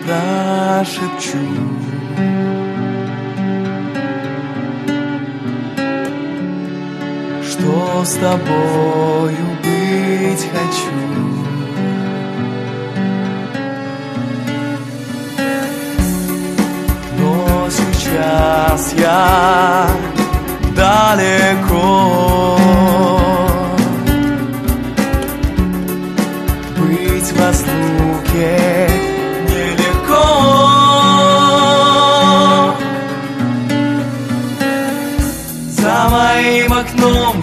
прошепчу. Что с тобою быть хочу. Но сейчас я далеко. Быть в разлуке нелегко. За моим окном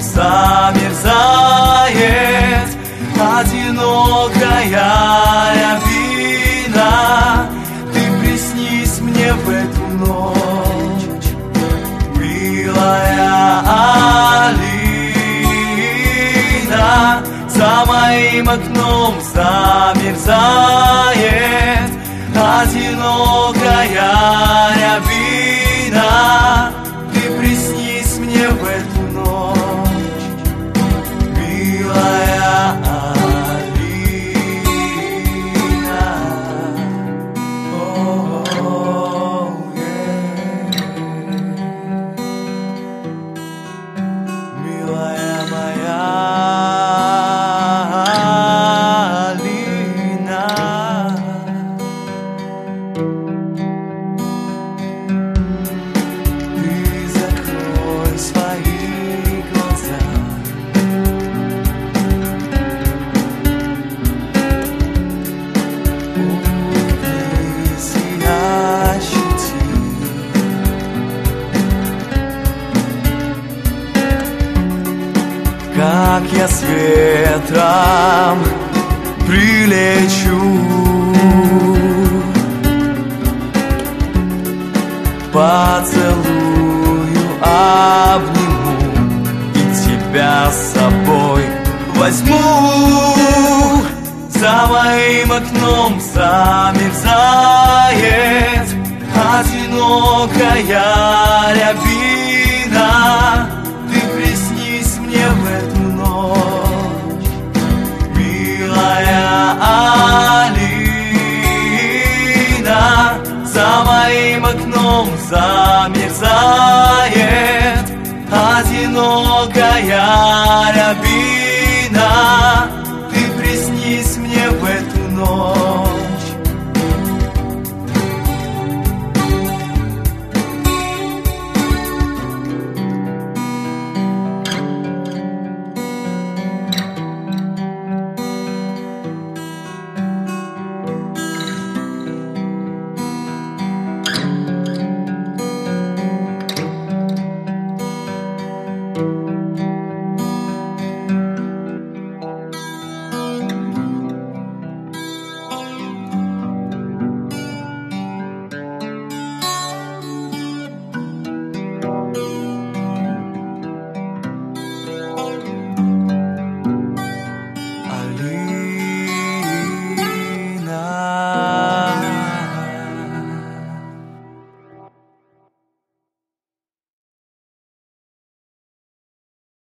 замерзает одинокая рябина. Ты приснись мне в эту ночь, милая Алина. За моим окном замерзает одинокая рябина. Ты приснись мне в эту ночь, милая Алина. Милая моя Алина. Ты закрой свои глаза. Улыбнись и ощути, как я с ветром прилечу. Поцелую, обниму и тебя с собой возьму. За моим окном замерзает одинокая рябина. Ты приснись мне в эту ночь, милая Алина. За моим окном замерзает одинокая рябина.